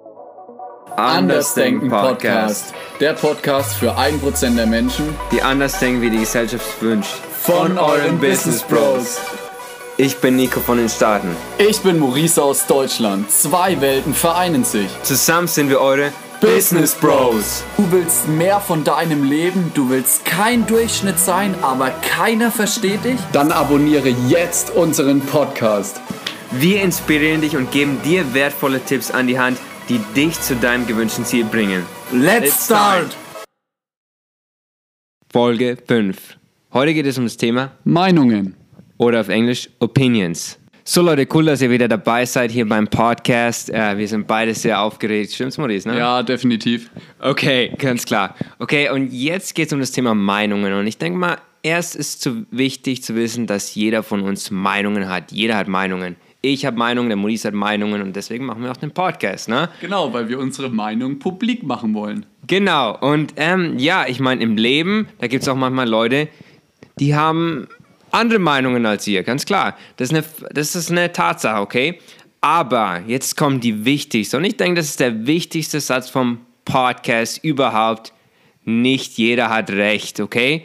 Andersdenken Podcast. Der Podcast für 1% der Menschen, die anders denken, wie die Gesellschaft wünscht. Von euren Business Bros. Ich bin Nico von den Staaten. Ich bin Maurice aus Deutschland. 2 Welten vereinen sich. Zusammen sind wir eure Business Bros. Du willst mehr von deinem Leben, du willst kein Durchschnitt sein, aber keiner versteht dich? Dann abonniere jetzt unseren Podcast. Wir inspirieren dich und geben dir wertvolle Tipps an die Hand, die dich zu deinem gewünschten Ziel bringen. Let's start! Folge 5. Heute geht es um das Thema Meinungen. Oder auf Englisch Opinions. So Leute, cool, dass ihr wieder dabei seid hier beim Podcast. Wir sind beide sehr aufgeregt. Stimmt's, Maurice, ne? Ja, definitiv. Okay, ganz klar. Okay, und jetzt geht es um das Thema Meinungen. Und ich denke mal, erst ist wichtig zu wissen, dass jeder von uns Meinungen hat. Jeder hat Meinungen. Ich habe Meinungen, der Maurice hat Meinungen und deswegen machen wir auch den Podcast, ne? Genau, weil wir unsere Meinung publik machen wollen. Genau, und ich meine, im Leben, da gibt es auch manchmal Leute, die haben andere Meinungen als ihr, ganz klar. Das ist eine Tatsache, okay? Aber jetzt kommt die wichtigste, und ich denke, das ist der wichtigste Satz vom Podcast überhaupt. Nicht jeder hat Recht, okay?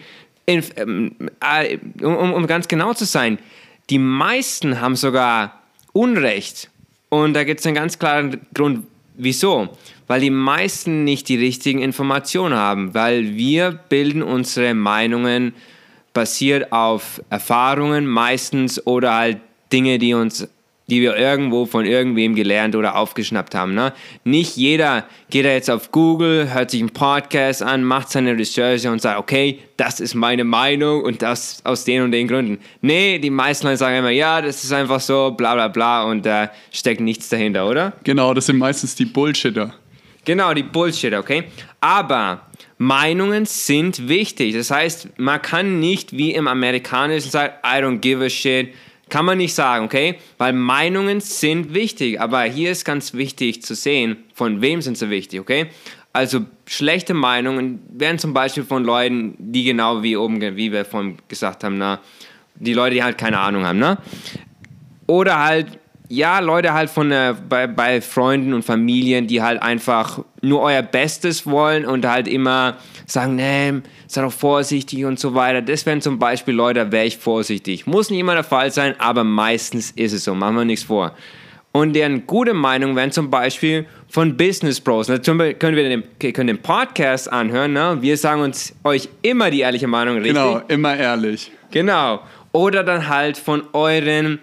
Um ganz genau zu sein, die meisten haben sogar Unrecht. Und da gibt es einen ganz klaren Grund, wieso. Weil die meisten nicht die richtigen Informationen haben. Weil wir bilden unsere Meinungen basiert auf Erfahrungen meistens oder halt Dinge, die wir irgendwo von irgendwem gelernt oder aufgeschnappt haben. Ne? Nicht jeder geht da jetzt auf Google, hört sich einen Podcast an, macht seine Recherche und sagt, okay, das ist meine Meinung und das aus den und den Gründen. Nee, die meisten Leute sagen immer, ja, das ist einfach so, bla bla bla und da steckt nichts dahinter, oder? Genau, das sind meistens die Bullshitter. Genau, die Bullshitter, okay? Aber Meinungen sind wichtig. Das heißt, man kann nicht wie im Amerikanischen sagen, I don't give a shit. Kann man nicht sagen, okay? Weil Meinungen sind wichtig. Aber hier ist ganz wichtig zu sehen, von wem sind sie wichtig, okay? Also schlechte Meinungen werden zum Beispiel von Leuten, die genau wie wir vorhin gesagt haben, na, die Leute, die halt keine Ahnung haben, ne? Oder halt, ja, Leute halt bei Freunden und Familien, die halt einfach nur euer Bestes wollen und halt immer sagen, nee, sei doch vorsichtig und so weiter. Das wären zum Beispiel Leute, da wäre ich vorsichtig. Muss nicht immer der Fall sein, aber meistens ist es so. Machen wir nichts vor. Und deren gute Meinung wären zum Beispiel von Business Bros. Natürlich können wir den Podcast anhören. Ne? Wir sagen euch immer die ehrliche Meinung, richtig? Genau, immer ehrlich. Genau. Oder dann halt von euren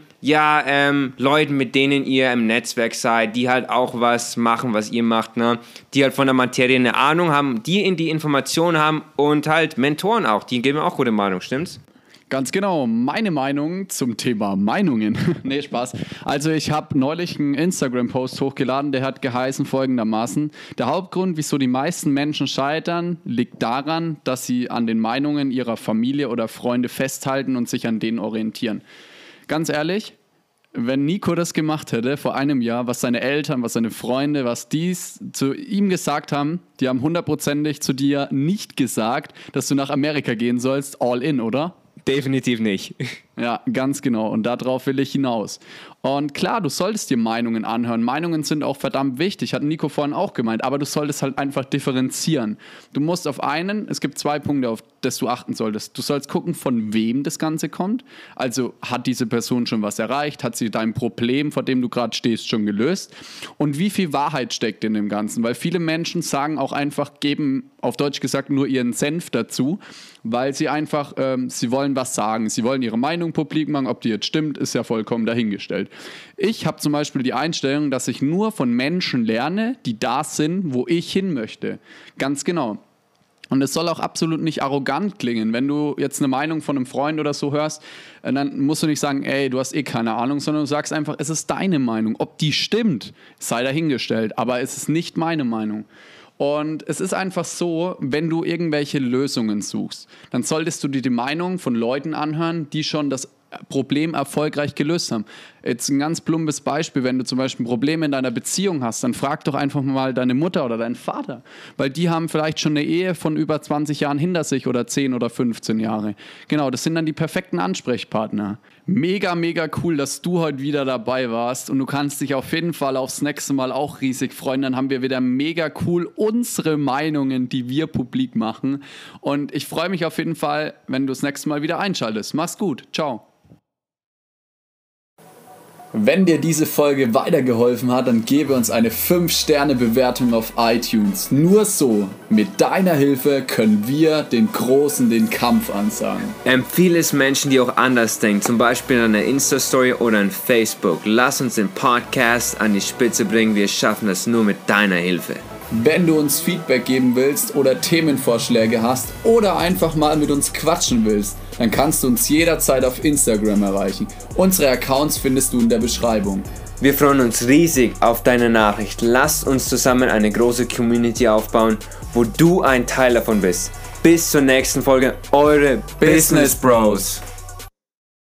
Leuten, mit denen ihr im Netzwerk seid, die halt auch was machen, was ihr macht, ne? Die halt von der Materie eine Ahnung haben, die Informationen haben und halt Mentoren auch, die geben auch gute Meinung, stimmt's? Ganz genau, meine Meinung zum Thema Meinungen. Nee, Spaß. Also ich habe neulich einen Instagram-Post hochgeladen, der hat geheißen folgendermaßen: Der Hauptgrund, wieso die meisten Menschen scheitern, liegt daran, dass sie an den Meinungen ihrer Familie oder Freunde festhalten und sich an denen orientieren. Ganz ehrlich, wenn Nico das gemacht hätte vor einem Jahr, was seine Eltern, was seine Freunde, was dies zu ihm gesagt haben, die haben 100%ig zu dir nicht gesagt, dass du nach Amerika gehen sollst, all in, oder? Definitiv nicht. Ja, ganz genau. Und darauf will ich hinaus. Und klar, du solltest dir Meinungen anhören. Meinungen sind auch verdammt wichtig, hat Nico vorhin auch gemeint. Aber du solltest halt einfach differenzieren. Du musst es gibt 2 Punkte, auf das du achten solltest. Du sollst gucken, von wem das Ganze kommt. Also hat diese Person schon was erreicht? Hat sie dein Problem, vor dem du gerade stehst, schon gelöst? Und wie viel Wahrheit steckt in dem Ganzen? Weil viele Menschen sagen auch einfach, geben auf Deutsch gesagt nur ihren Senf dazu, weil sie einfach, sie wollen was sagen. Sie wollen ihre Meinung publik machen. Ob die jetzt stimmt, ist ja vollkommen dahingestellt. Ich habe zum Beispiel die Einstellung, dass ich nur von Menschen lerne, die da sind, wo ich hin möchte. Ganz genau. Und es soll auch absolut nicht arrogant klingen. Wenn du jetzt eine Meinung von einem Freund oder so hörst, dann musst du nicht sagen, ey, du hast eh keine Ahnung, sondern du sagst einfach, es ist deine Meinung. Ob die stimmt, sei dahingestellt, aber es ist nicht meine Meinung. Und es ist einfach so, wenn du irgendwelche Lösungen suchst, dann solltest du dir die Meinung von Leuten anhören, die schon das Problem erfolgreich gelöst haben. Jetzt ein ganz plumpes Beispiel, wenn du zum Beispiel Probleme in deiner Beziehung hast, dann frag doch einfach mal deine Mutter oder deinen Vater, weil die haben vielleicht schon eine Ehe von über 20 Jahren hinter sich oder 10 oder 15 Jahre. Genau, das sind dann die perfekten Ansprechpartner. Mega, mega cool, dass du heute wieder dabei warst und du kannst dich auf jeden Fall aufs nächste Mal auch riesig freuen. Dann haben wir wieder mega cool unsere Meinungen, die wir publik machen. Und ich freue mich auf jeden Fall, wenn du das nächste Mal wieder einschaltest. Mach's gut. Ciao. Wenn dir diese Folge weitergeholfen hat, dann gebe uns eine 5-Sterne-Bewertung auf iTunes. Nur so, mit deiner Hilfe, können wir den Großen den Kampf ansagen. Empfehle es Menschen, die auch anders denken, zum Beispiel in einer Insta-Story oder in Facebook. Lass uns den Podcast an die Spitze bringen, wir schaffen das nur mit deiner Hilfe. Wenn du uns Feedback geben willst oder Themenvorschläge hast oder einfach mal mit uns quatschen willst, dann kannst du uns jederzeit auf Instagram erreichen. Unsere Accounts findest du in der Beschreibung. Wir freuen uns riesig auf deine Nachricht. Lass uns zusammen eine große Community aufbauen, wo du ein Teil davon bist. Bis zur nächsten Folge, eure Business Bros.